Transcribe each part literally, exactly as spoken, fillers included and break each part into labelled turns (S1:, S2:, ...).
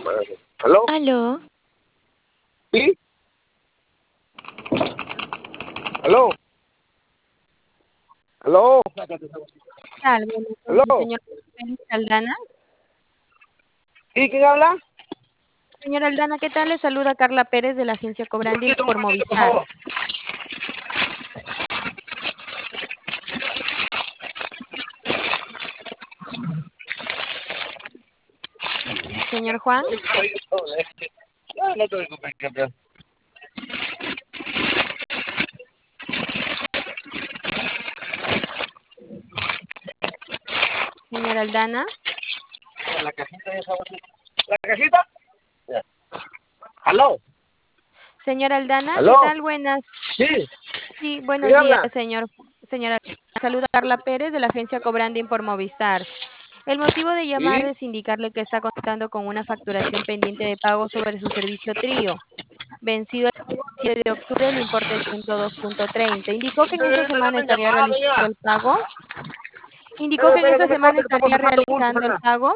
S1: ¿Aló?
S2: Aló,
S1: ¿Sí? ¿Aló? ¿Aló?
S2: ¿qué tal? Buenas noches,
S1: ¿Aló?
S2: señor Félix Aldana.
S1: ¿Sí? ¿Quién habla?
S2: Señor Aldana, ¿qué tal? Le saluda Carla Pérez de la agencia
S1: Un
S2: Cobrandi
S1: ratito, un
S2: por
S1: ratito, por
S2: Movistar.
S1: favor.
S2: Señor Juan,
S1: Ah, no te preocupes, campeón.
S2: señor Aldana.
S1: La cajita de esa bolsita. ¿La cajita? Ya. ¿Aló?
S2: Señor Aldana, ¿qué
S1: ¿Aló?
S2: tal? Buenas.
S1: Sí.
S2: Sí,
S1: ¿Quién
S2: buenos días,
S1: habla?
S2: señor. Señora, saluda Carla Pérez de la agencia Cobrandi por Movistar. El motivo de llamar
S1: ¿Sí?
S2: es indicarle que está contando con una facturación pendiente de pago sobre su servicio Trío, vencido el siete de octubre, el importe es ciento dos punto treinta. Indicó que en esta
S1: Eh, me
S2: semana
S1: han
S2: estaría
S1: llamado
S2: realizando
S1: ya.
S2: el pago. Indicó
S1: Eh,
S2: que en
S1: espera
S2: esta
S1: que me
S2: semana
S1: corte, que está
S2: estaría
S1: procesando bultos
S2: realizando el
S1: acá.
S2: pago.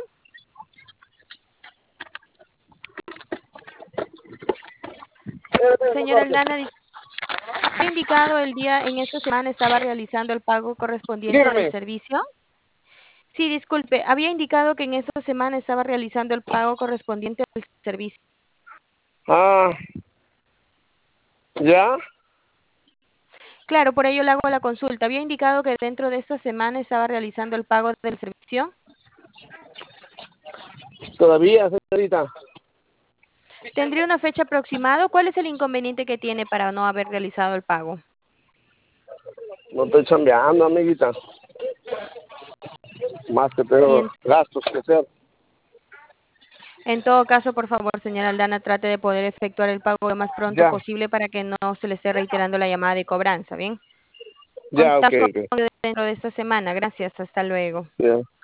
S1: Eh, espera que me
S2: Señora
S1: corte.
S2: Aldana, dis- había indicado el día en esta semana estaba realizando el pago correspondiente del
S1: Dígame.
S2: servicio. Sí, disculpe, había indicado que en esta semana estaba realizando el pago correspondiente del servicio.
S1: Ah, ¿ya?
S2: Claro, por ello le hago la consulta. Había indicado que dentro de esta semana estaba realizando el pago del servicio.
S1: Todavía, señorita.
S2: ¿Tendría una fecha aproximada? ¿Cuál es el inconveniente que tiene para no haber realizado el pago?
S1: No estoy chambeando, amiguita. Más que
S2: Sí,
S1: tengo
S2: en,
S1: gastos que hacer.
S2: en todo caso, por favor, señora Aldana, trate de poder efectuar el pago lo más pronto
S1: Ya,
S2: posible para que no se le esté reiterando la llamada de cobranza, ¿bien?
S1: ya, ok,
S2: Contacto
S1: ok.
S2: dentro de esta semana. Gracias, hasta luego.
S1: Ya.